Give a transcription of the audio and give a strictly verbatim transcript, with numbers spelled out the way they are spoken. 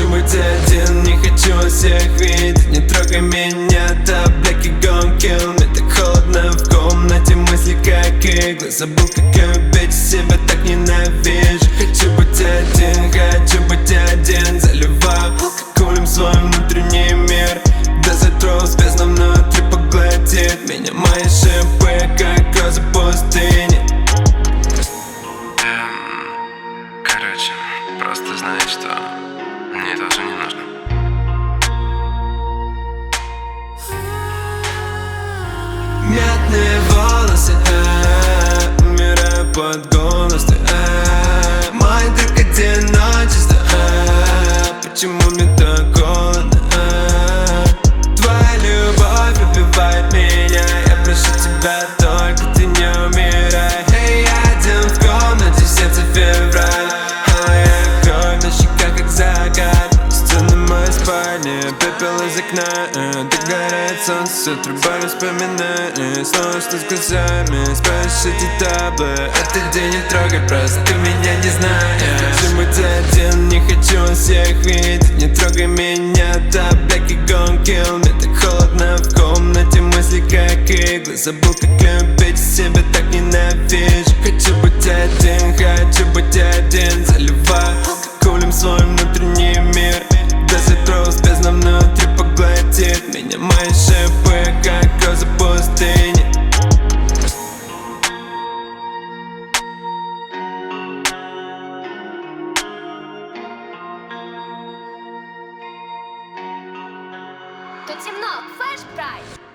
быть один, не хочу всех видеть. Не трогай меня, таблетки gon' kill. Мне так холодно в комнате, мысли как иглы. Забыл, как любить себя, так ненавижу. Хочу быть один, хочу быть один. Заливаю алкоголем свой внутренний мир. До затроп с бездной внутри поглотит меня. Мои шипы, как розы пустыни. Короче, просто знай, что мне это уже не нужно. Мятные волосы, э, умираю под голос ты, э, мой друг одиночество, э, почему мне так холодно, э, твоя любовь убивает меня. Я прошу тебя, только ты не умирай. Эй, я один в комнате, сердце февраль, а я кровь на щеках, как закат. Стены моей спальни, пепел из окна, э, догорает солнце, труба вспоминает. Снова что с глазами, спрашиваешь эти таблы. Этот день не трогай, просто ты меня не знаешь. Хочу быть один, не хочу всех видеть. Не трогай меня, таблетки gon' kill. Мне так холодно в комнате, мысли как иглы. Забыл, как любить себя, так ненавижу. Хочу быть один, хочу быть один. Заливаю алкоголем свой внутренний мир. До затроп с бездной внутри поглотит меня. Мои шипы, как розы пустыни. Тут темно, флеш брать.